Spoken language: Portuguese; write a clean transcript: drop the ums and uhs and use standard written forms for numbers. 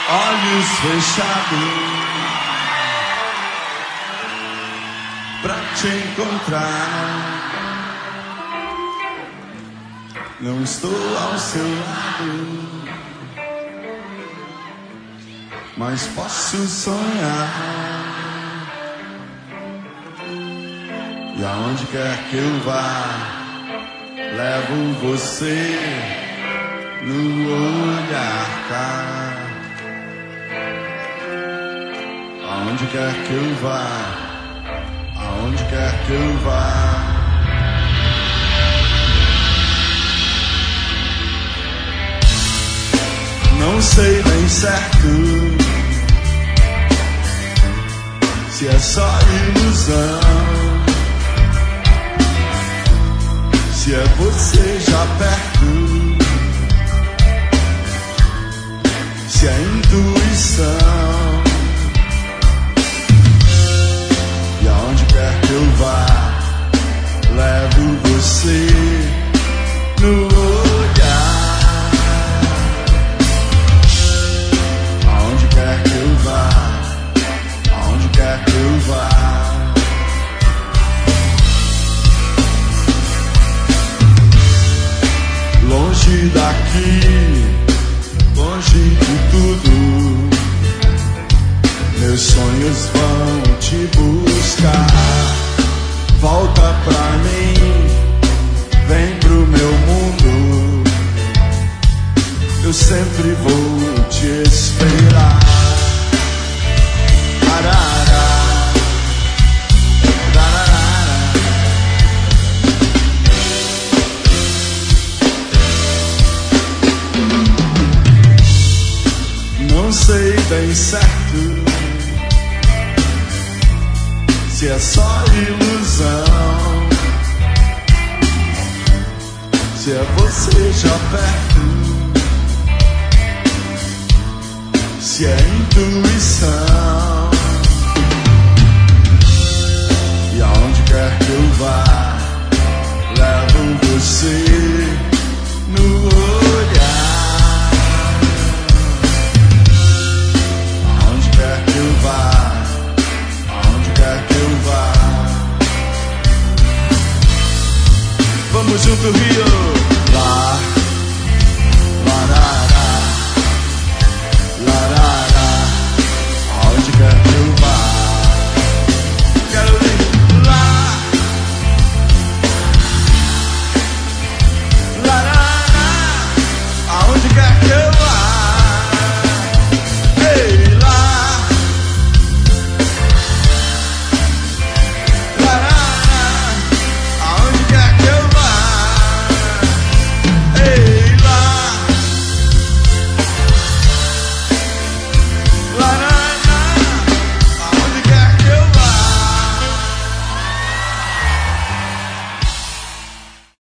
olhos fechados pra te encontrar. Não estou ao seu lado, mas posso sonhar. E aonde quer que eu vá, levo você no olhar, cara. Aonde quer que eu vá, aonde quer que eu vá. Não sei bem certo se é só ilusão, se é você já perto, se é intuição. E aonde quer que eu vá, levo você no olhar. Aonde quer que eu vá, aonde quer que eu vá. Longe daqui, longe de tudo, meus sonhos vão te buscar. Volta pra mim, vem pro meu mundo, eu sempre vou te esperar. Arará, não sei bem certo se é só ilusão, se é você já perto, se é intuição. E aonde quer que eu vá, levo você no olhar.